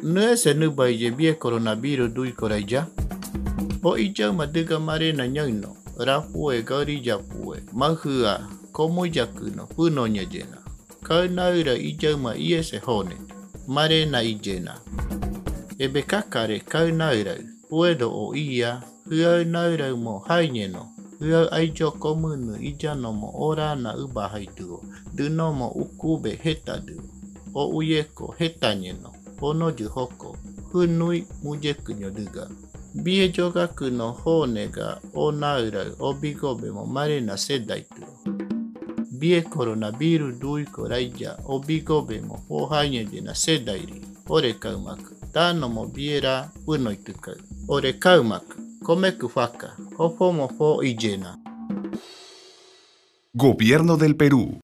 no es el nubai bie coronavirus dui coraya. O ija madiga mare na nyano. Rafue gari japue. Mahua. Como yakuno. Puno nyajena. Kainaura ija ma iese hone. Mare na ijena. Ebe kakare kainaura. Puedo o ia. Hua naura mo haineno. Hua aijo komunu ija no mo ora na ubahaiduo. Duno mo ukube hetadu. O uyeko hetanyeno. Ono juhoko. Hunui mujekunyo duga. Bie jogaku no hone ga o naura o bigobe mo mare na sedaitu. Bie coronavirus dui koraija o bigobe mo o hainyeje na sedairi. Ore kaumaku. Tano mo biera unoitukau. Ore kaumaku. Komeku faka. Hopo mo fo ijena. Gobierno del Perú.